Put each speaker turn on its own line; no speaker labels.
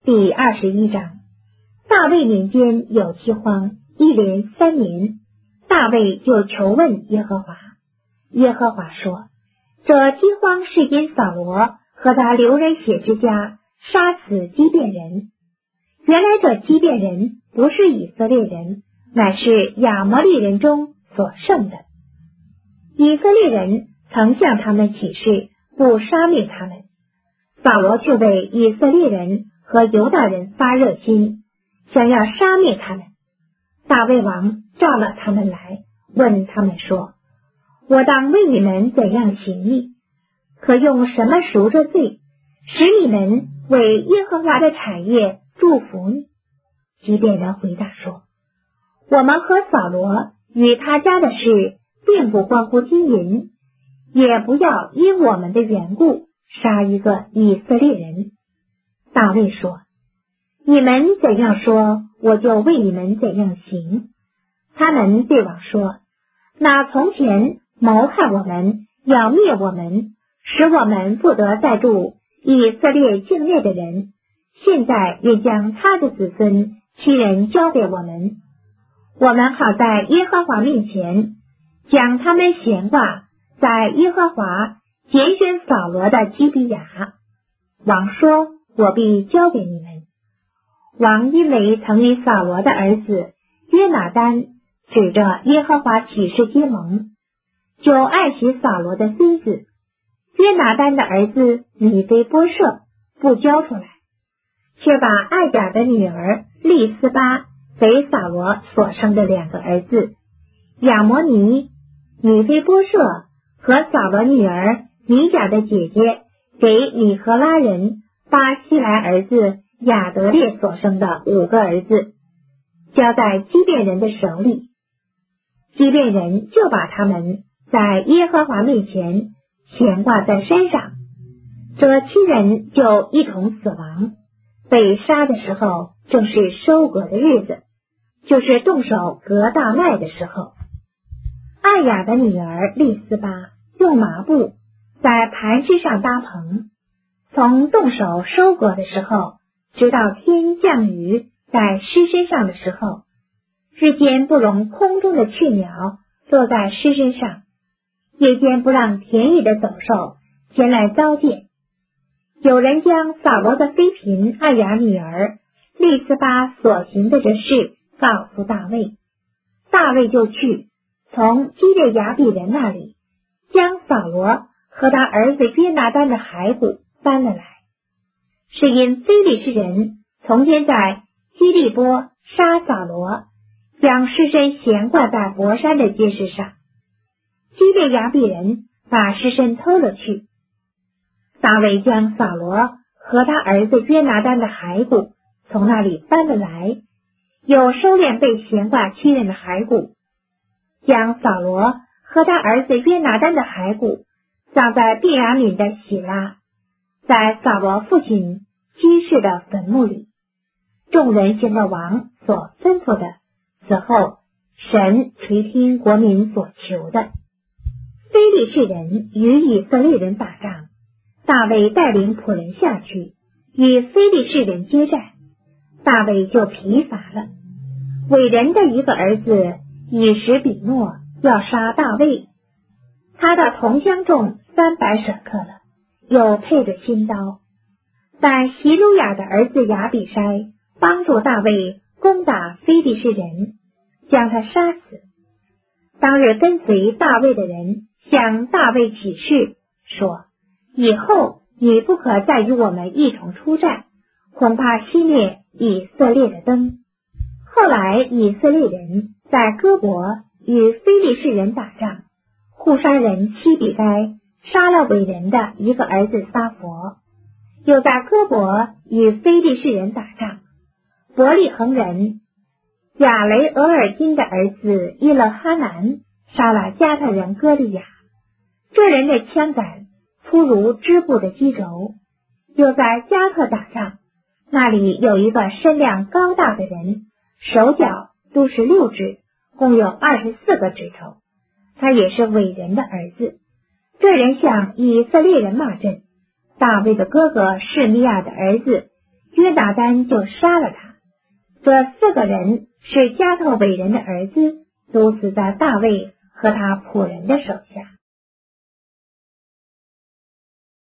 第21章。大卫年间有饥荒，一连3年，大卫就求问耶和华。耶和华说，这饥荒是因扫罗和他流人血之家杀死基遍人。原来这基遍人不是以色列人，乃是亚摩利人中所剩的。以色列人曾向他们起誓，不杀灭他们。扫罗却为以色列人和犹大人发热心，想要杀灭他们。大卫王召了他们来，问他们说，我当为你们怎样行呢？可用什么赎这罪，使你们为耶和华的产业祝福呢？基遍人回答说，我们和扫罗与他家的事并不关乎金银，也不要因我们的缘故杀一个以色列人。大卫说，你们怎样说，我就为你们怎样行。他们对王说，那从前谋害我们，要灭我们，使我们不得再住以色列境内的人，现在也将他的子孙妻人交给我们，我们好在耶和华面前将他们悬挂在耶和华拣选扫罗的基比亚。王说，我必交给你们。王因为曾与扫罗的儿子约拿单指着耶和华起誓结盟，就爱惜扫罗的孙子约拿单的儿子米非波设，不交出来，却把艾甲的女儿利斯巴给扫罗所生的2个儿子亚摩尼、米非波设和扫罗女儿米甲的姐姐给米和拉人巴西来儿子亚得列所生的5个儿子，交在基遍人的手里。基遍人就把他们在耶和华面前悬挂在山上，这7人就一同死亡。被杀的时候正是收割的日子，就是动手割大麦的时候。艾雅的女儿利斯巴用麻布在磐石上搭棚，从动手收割的时候直到天降雨在尸身上的时候，日间不容空中的雀鸟落在尸身上，夜间不让田野的走兽前来糟践。有人将扫罗的妃嫔艾雅女儿利斯巴所行的这事告诉大卫，大卫就去从基列雅比人那里将扫罗和他儿子约拿单的骸骨搬了来，是因非利士人从前在基利波杀扫罗，将尸身悬挂在伯山的街市上，基列雅比人把尸身偷了去。大卫将扫罗和他儿子约拿单的骸骨从那里搬了来，又收敛被悬挂7人的骸骨，将扫罗和他儿子约拿单的骸骨葬在便雅悯的喜拉，在扫罗父亲基士的坟墓里。众人行了王所吩咐的，此后神垂听国民所求的。非利士人与以色列人打仗，大卫带领仆人下去与非利士人接战，大卫就疲乏了。伟人的一个儿子以实比诺要杀大卫，他的铜枪重300舍克了，又配着新刀。但希鲁雅的儿子亚比筛帮助大卫攻打非利士人，将他杀死。当日跟随大卫的人向大卫起誓说，以后你不可再与我们一同出战，恐怕熄灭以色列的灯。后来以色列人在哥伯与非利士人打仗，户沙人希比该杀了伟人的一个儿子撒佛，又在哥伯与非利士人打仗，伯利恒人亚雷俄尔金的儿子伊勒哈南杀了加特人歌利亚，这人的枪杆粗如织布的机轴。又在加特打仗，那里有一个身量高大的人，手脚都是6指，共有24个指头，他也是伟人的儿子。这人向以色列人骂阵，大卫的哥哥示米亚的儿子约拿单就杀了他。这4个人是加特伟人的儿子，都死在大卫和他仆人的手下。